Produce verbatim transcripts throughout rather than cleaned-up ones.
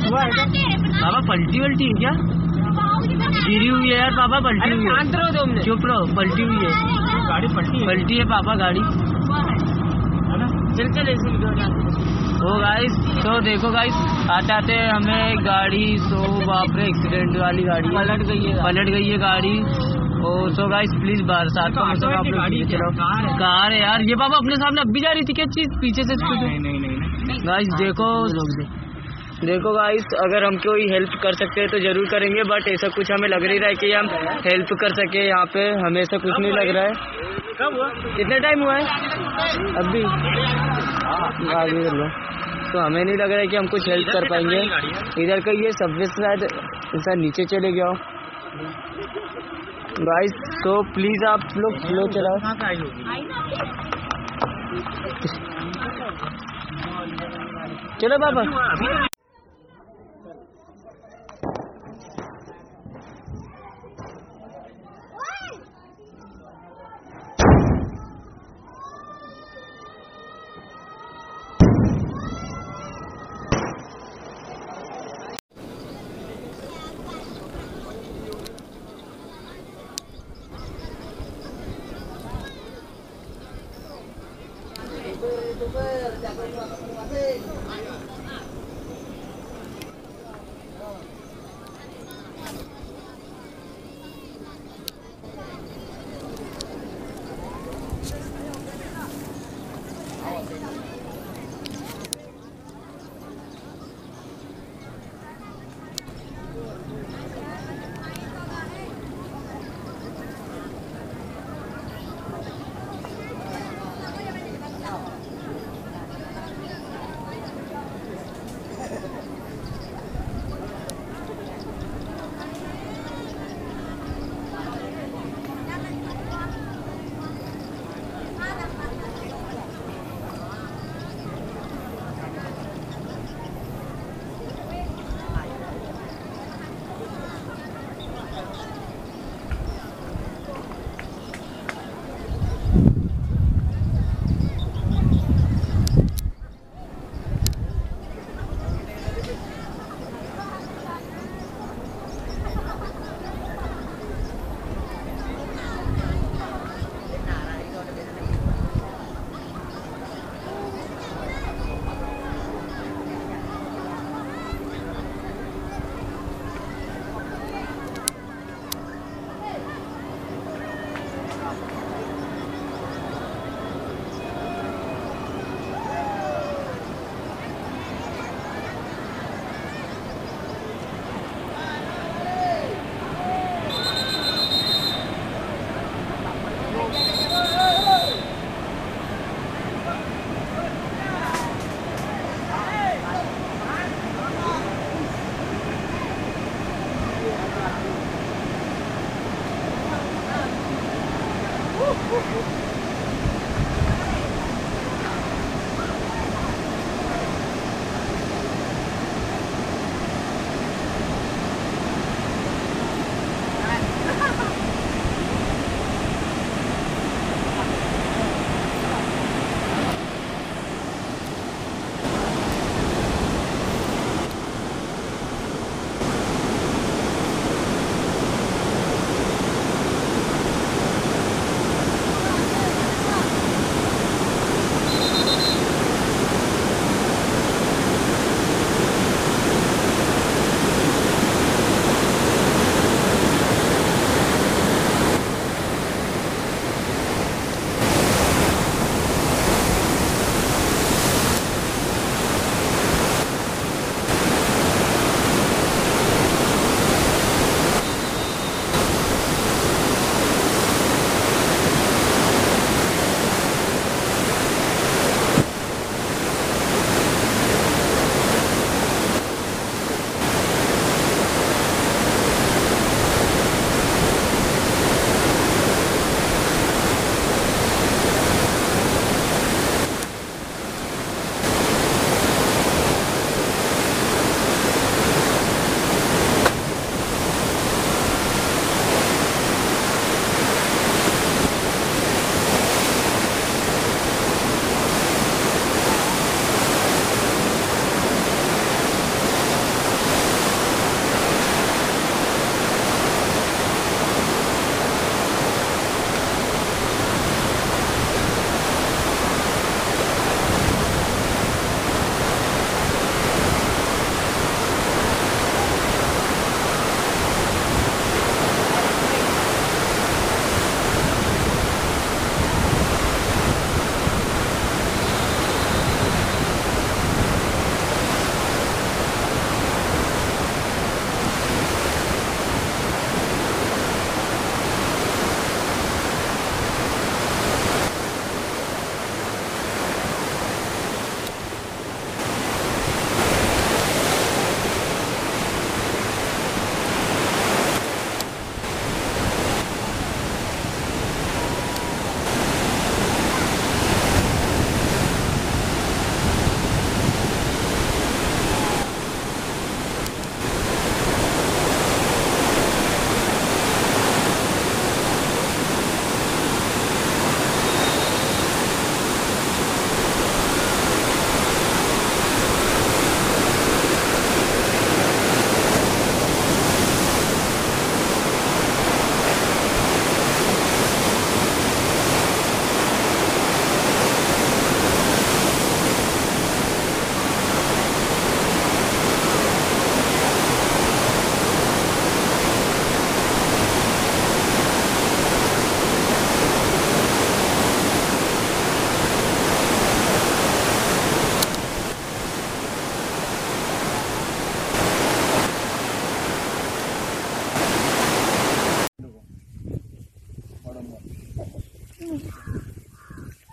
बाबा पलटी वल्टी है क्या? गिरी हुई है यार पापा, पलटी हुई है। चुप रहो, पलटी हुई है गाड़ी, पलटी पलटी है पापा गाड़ी। चल चल ओ गाइस, तो देखो गाइस, आते आते हमें गाड़ी तो बाप रे एक्सीडेंट वाली गाड़ी पलट गई है, पलट गई है गाड़ी। और तो गाइस प्लीज बारसात का मौसम आप लोग चलाओ। कार है यार ये पापा, अपने सामने अब भी जा रही थी क्या चीज पीछे से? गाइस देखो देखो गाइस, अगर हम कोई हेल्प कर सकते हैं तो जरूर करेंगे, बट ऐसा कुछ हमें लग नहीं रहा है कि हम हेल्प कर सके यहाँ पे, हमें ऐसा कुछ नहीं लग रहा है। कब हुआ? कितना टाइम हुआ है अभी? आगे कर लो। तो हमें नहीं लग रहा है कि हम कुछ हेल्प कर पाएंगे। इधर का ये सबवे शायद ऐसा नीचे चले गया गाइस, तो प्लीज आप लोग स्लो चलाओ। चलो बाबा।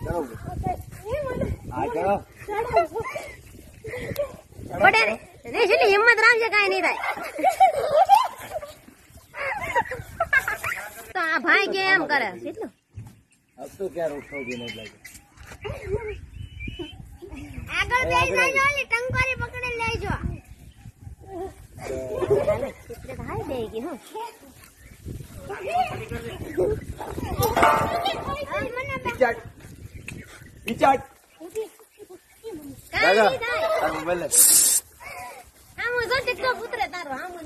बड़े नहीं चली हिम्मत राम से काहे नहीं रहा तो आ भाई के एम करे કેટલું अब तो क्या रोकोगे नहीं लगे આગળ બેસી જાજો ને ટંકારી પકડી લેજો એટલે ભાઈ દેગી હો पिचाट पिचाट दादा तार मोबाइल ले હા હું જો ટિકટોક ઉતરે તારો હા હું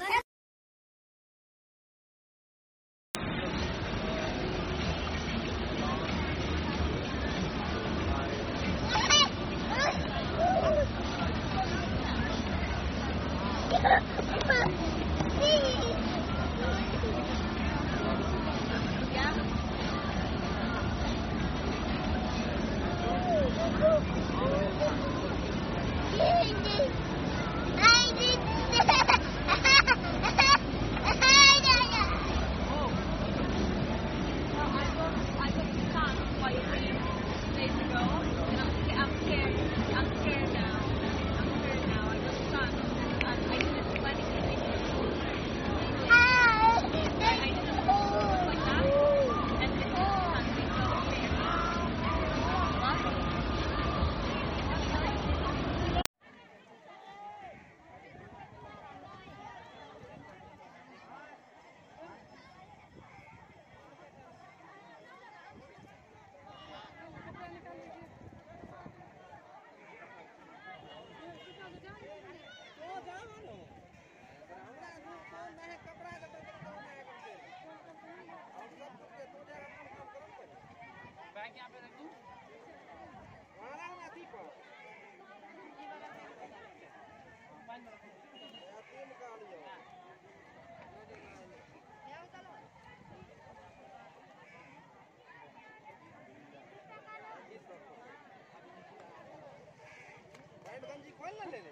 गंजी खोल ना ले ले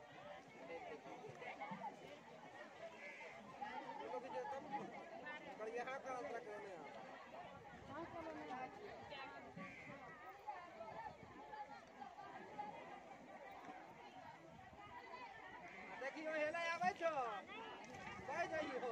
लोग जो तब कर यहां का अंतर करने आ हां चलो नहीं देखियो हेला आवे छो कह जाइयो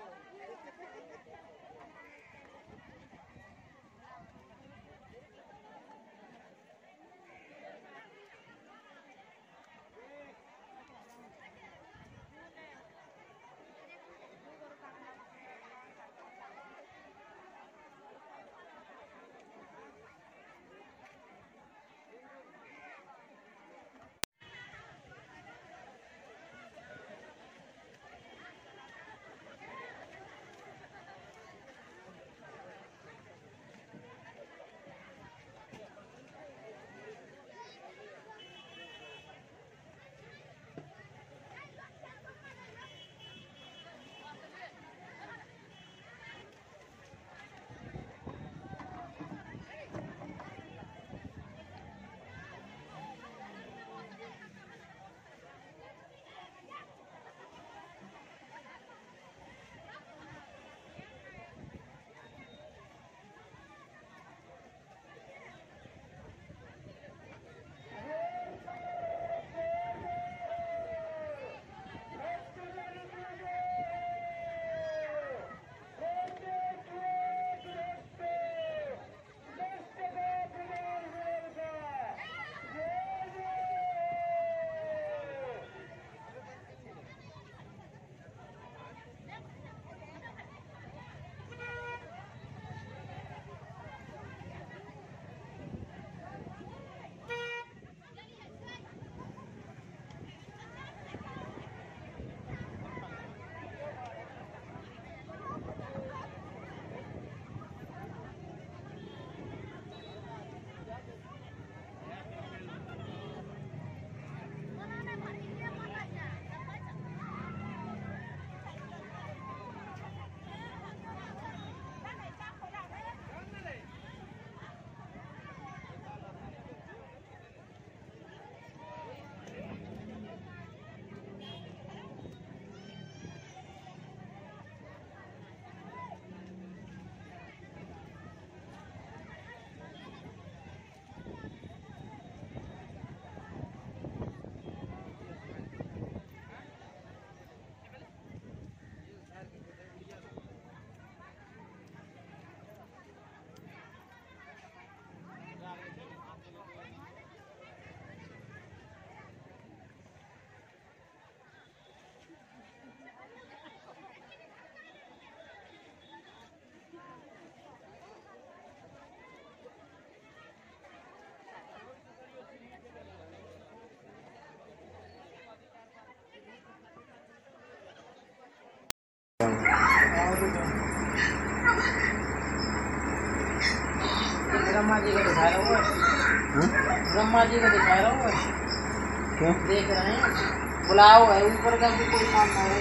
ब्रह्मा जी को दिखा रहा हूँ, ब्रह्मा जी को दिखा रहा हूँ। क्यों? देख रहे हैं, बुलाओ है ऊपर का भी कोई काम है।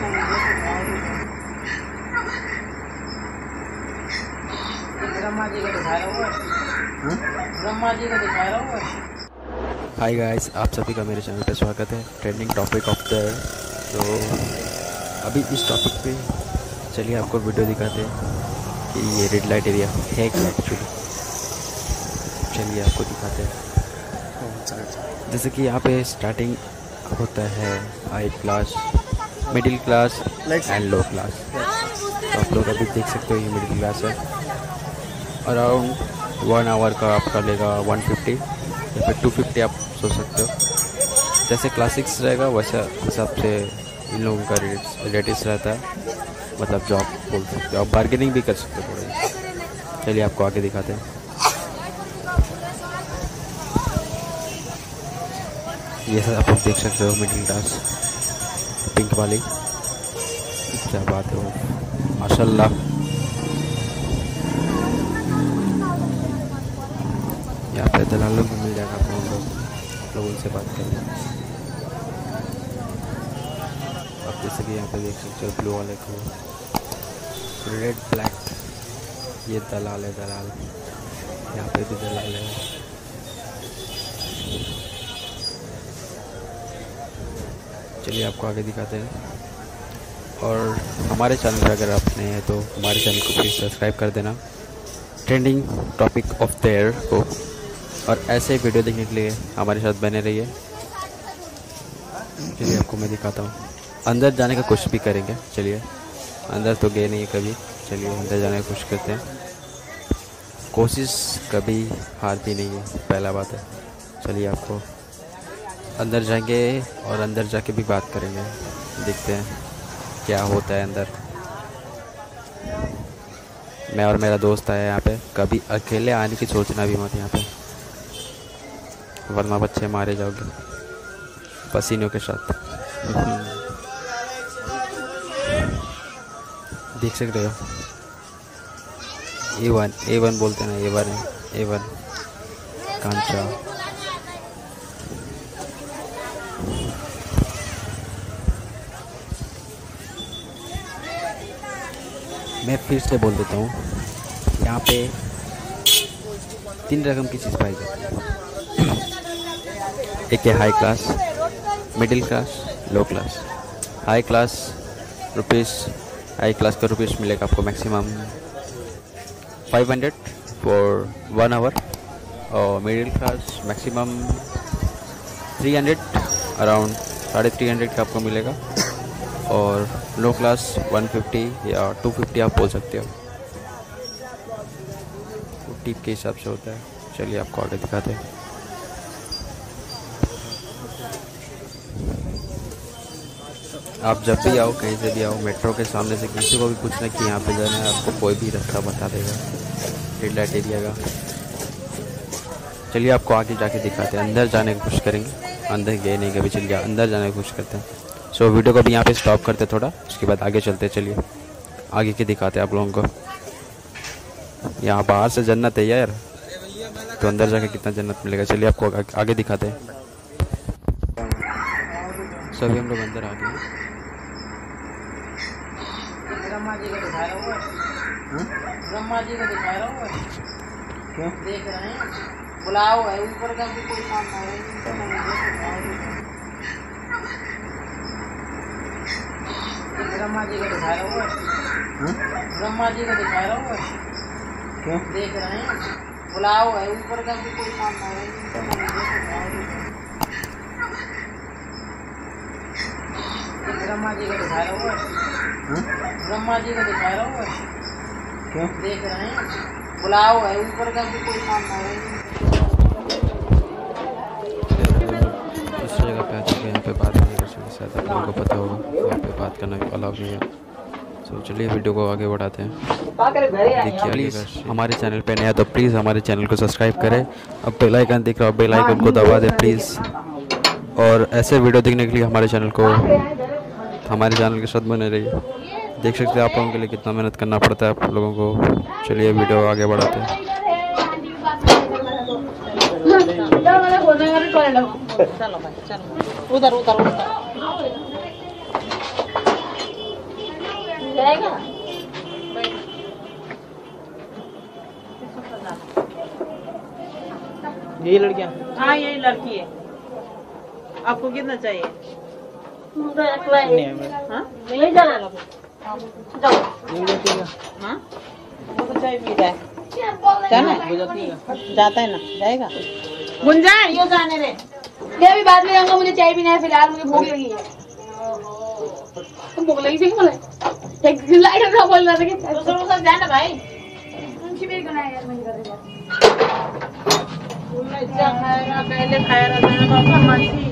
ब्रह्मा जी को दिखा रहा हूँ, ब्रह्मा जी को दिखा रहा हूँ। हाय गाइस, आप सभी का मेरे चैनल पे स्वागत है। ट्रेंडिंग टॉपिक ऑफ द तो अभी इस टॉपिक पे चलिए आपको वीडियो दिखाते हैं कि ये रेड लाइट एरिया है क्या एक्चुअली। चलिए आपको दिखाते हैं। जैसे कि यहाँ पे स्टार्टिंग होता है high class, middle class and low class. तो आप लोग अभी देख सकते हो ये मिडिल क्लास है। अराउंड वन आवर का आपका लेगा वन फिफ्टी या फिर टू फिफ्टी आप सोच सकते हो। जैसे क्लासिक्स रहेगा वैसा हिसाब से इन लोगों का रेटिस रहता है, मतलब जो आप बोल सकते हो। आप बार्गेनिंग भी कर सकते हो थोड़ी। चलिए आपको आगे दिखाते हैं। ये सब आप लोग देख सकते हो मिडिल क्लास पिंक वाली, क्या बात है वो, माशाल्लाह। यहाँ पे दलालों को मिल जाएगा, आप लोग आप लोग उनसे बात करें। आप जैसे कि यहाँ पे देख सकते हो ब्लू वाले को, रेड ब्लैक, ये दलाल है दलाल। यहाँ पे भी दलाल है। चलिए आपको आगे दिखाते हैं। और हमारे चैनल पर अगर आप नए हैं तो हमारे चैनल को प्लीज़ सब्सक्राइब कर देना, trending topic of the year को। और ऐसे वीडियो देखने के लिए हमारे साथ बने रहिए। चलिए आपको मैं दिखाता हूँ। अंदर जाने का कोशिश भी करेंगे। चलिए, अंदर तो गए नहीं कभी। चलिए अंदर जाने की कोशिश करते हैं। कोशिश कभी हारती नहीं है, पहला बात है। चलिए आपको अंदर जाएंगे और अंदर जाके भी बात करेंगे, देखते हैं क्या होता है अंदर। मैं और मेरा दोस्त आया यहाँ पे। कभी अकेले आने की सोचना भी मत यहाँ पे, वरना बच्चे मारे जाओगे पसीनों के साथ। देख सकते हो ए वन ए वन बोलते हैं ना, ए वन है ए वन कांचा। मैं फिर से बोल देता हूँ, यहाँ पे तीन रकम की चीज़ पाई जाती है। एक है high class, middle class, low class. High class rupees high class का रुपीस मिलेगा आपको maximum five hundred for one hour. और middle class maximum three hundred, around साढ़े थ्री हंड्रेड का आपको मिलेगा। और लो क्लास वन फिफ्टी या टू फिफ्टी आप बोल सकते हो, तो टिप के हिसाब से होता है। चलिए आपको आगे दिखाते हैं। आप जब भी आओ, कहीं से भी आओ, मेट्रो के सामने से किसी को भी पूछना कि यहाँ पे जाना है, आपको कोई भी रास्ता बता देगा रेड लाइट एरिया का। चलिए आपको आगे जाके दिखाते हैं। अंदर जाने की कोशिश करेंगे। अंदर गए नहीं कभी, चलिए अंदर जाने की कोशिश करते हैं। सो so, वीडियो को भी यहाँ पे स्टॉप करते थोड़ा, उसके बाद आगे चलते। चलिए आगे के दिखाते हैं आप लोगों को। यहाँ बाहर से जन्नत है यार, तो अंदर जाके कितना जन्नत मिलेगा। चलिए आपको आगे, आगे दिखाते हैं। सभी हम लोग अंदर आ गए। ब्रह्मा जी को दिखा रहा हूँ, ब्रह्मा जी को दिखा रहा हूँ। क्यों? देख रहे हैं, बुलाओ है ऊपर का भी कोई काम है। ब्रह्मा जी को दिखा रहा हूँ, ब्रह्मा जी को दिखा रहा हूँ। क्यों? देख रहे हैं, बुलाओ है ऊपर का भी कोई काम है। ब्रह्मा जी को दिखा रहा हूँ, ब्रह्मा जी को दिखा रहा हूँ। क्यों? देख रहे हैं, बुलाओ है ऊपर का भी कोई काम है। इस जगह पे आ चुके हैं, यहाँ पे बात नहीं कर सकते, शायद आप लोगों को पता होगा यहाँ पे बात करना भी अलाउ नहीं है। तो चलिए वीडियो को आगे बढ़ाते हैं। देखिए प्लीज़ हमारे चैनल पे नया तो प्लीज़ हमारे चैनल को सब्सक्राइब करें। अब बेल आइकन दिख रहा है, बेल आइकन को दबा दें प्लीज़। और ऐसे वीडियो देखने के लिए हमारे चैनल को हमारे चैनल के साथ बने रहिए। देख सकते हैं आप लोगों के लिए कितना मेहनत करना पड़ता है आप लोगों को। चलिए वीडियो आगे बढ़ाते हैं। चलो भाई चलो उधर उधर उधर जाएगा। यही लड़कियां? हाँ यही लड़की है। आपको कितना चाहिए? हाँ ले जाना हाँ वो तो चाय पी जाए जाना जाता है ना जाएगा। गुंजान ये जाने रे मैं अभी बाद में जाऊंगा, मुझे चाय पीना है, फिलहाल मुझे भूख लगी है। भूख लगी थी मुझे, एक लाइट का बोल रहा था कि दूसरों के साथ जाना भाई। उनकी मेरी बनाया यार मैं कर रहा खाएगा पहले खाया रहता है पापा मछली।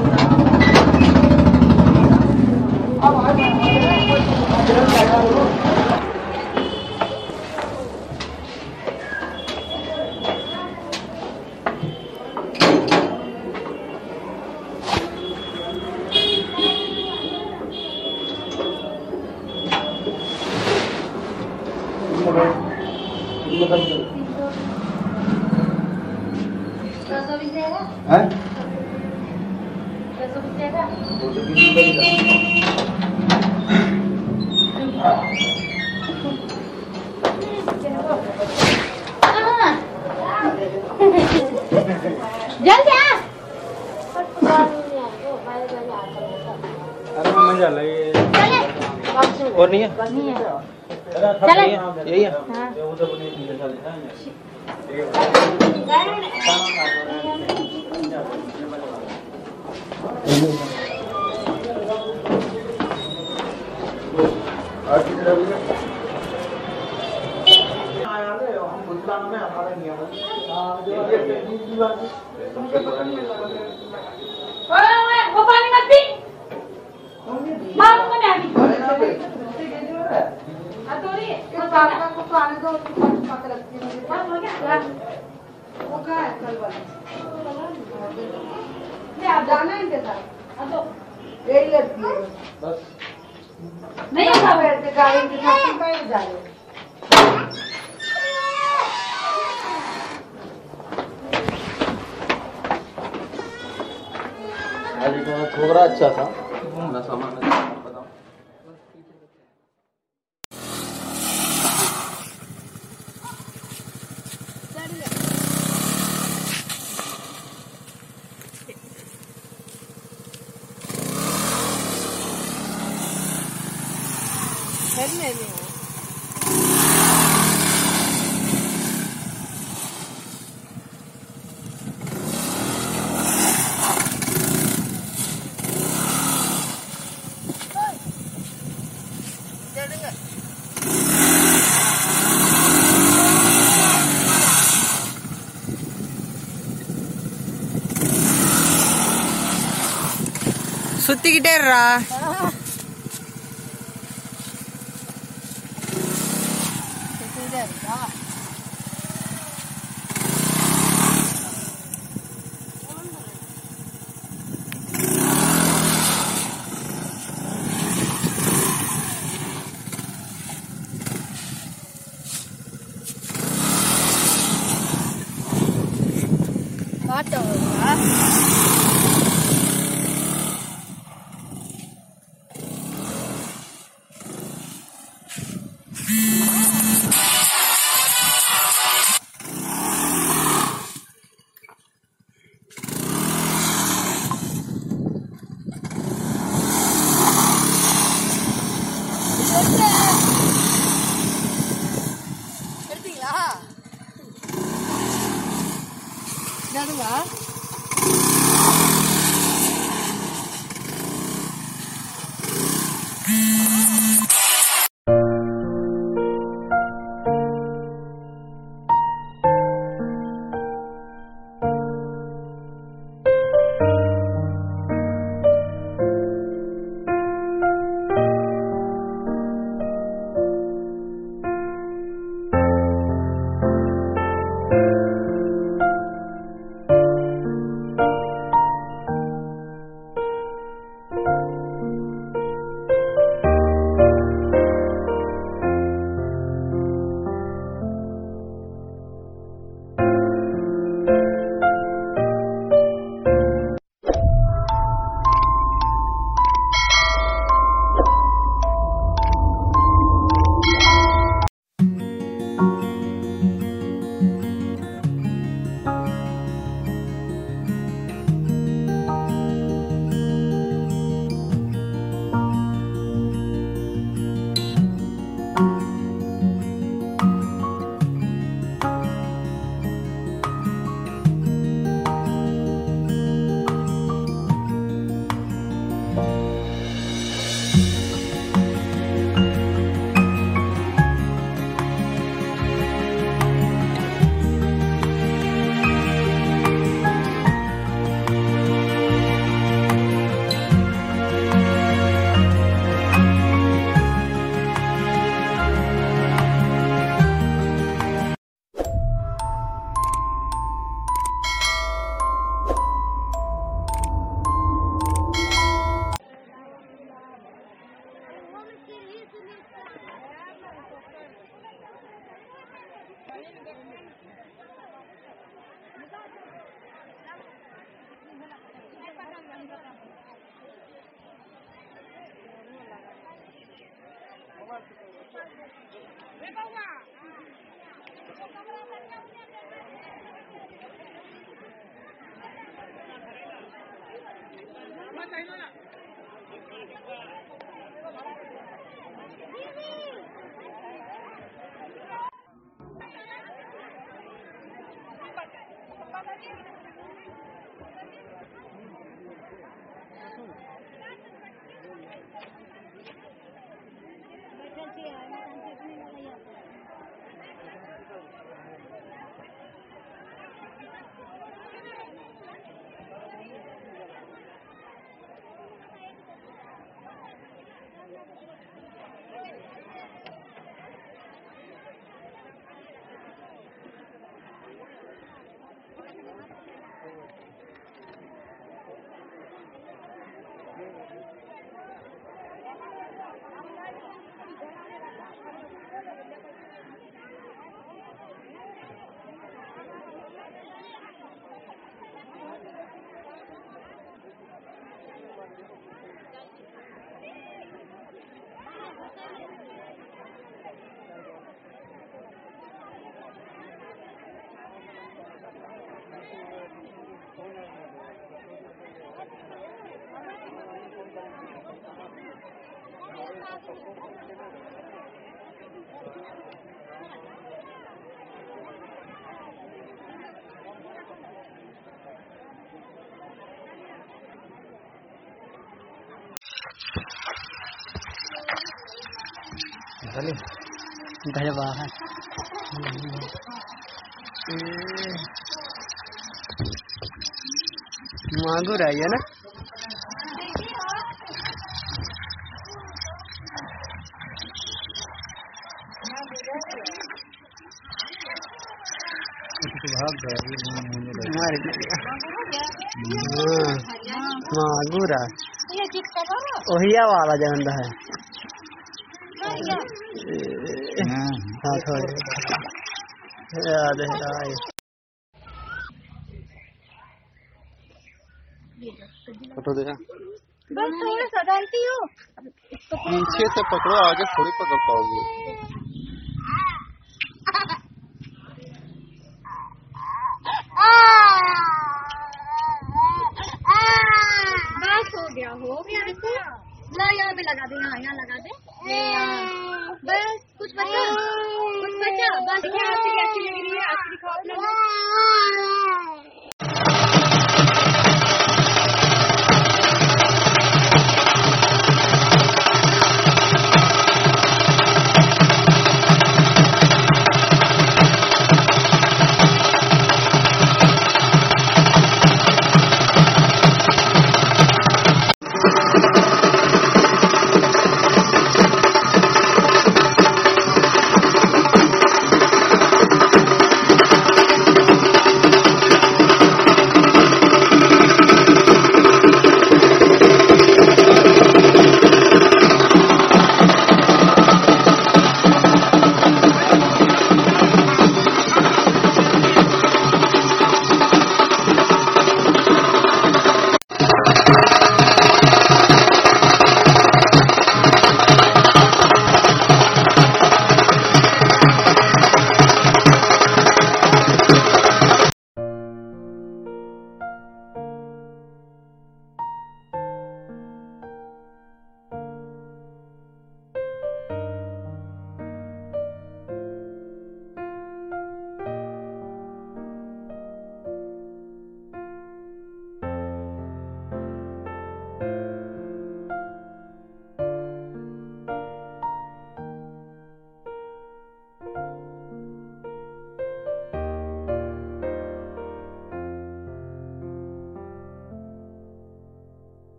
जल्दी आ। अरे मजा लगे चले और नहीं है? नहीं है। चले यही है। हाँ। वो पानी मत पी, मारूंगा मैं अभी। वो क्या है कल वाला? नहीं आप जाना है इनके साथ? यही लड़की है बस नहीं आता बैठ के गाड़ी के साथ तुम कहीं जा रहे हो? थोड़ा अच्छा था घूमना सामान बताओ। சுத்திக்கிட்டேறா घर बाहर मांगूर आई है ना। भाग मांगूर ओहिया वाला जानता है। हाँ थोड़े याद है। फोटो देखा बस थोड़ा सा डालती हो, पीछे से पकड़ो, आगे थोड़ी पकड़ पाओगे। आ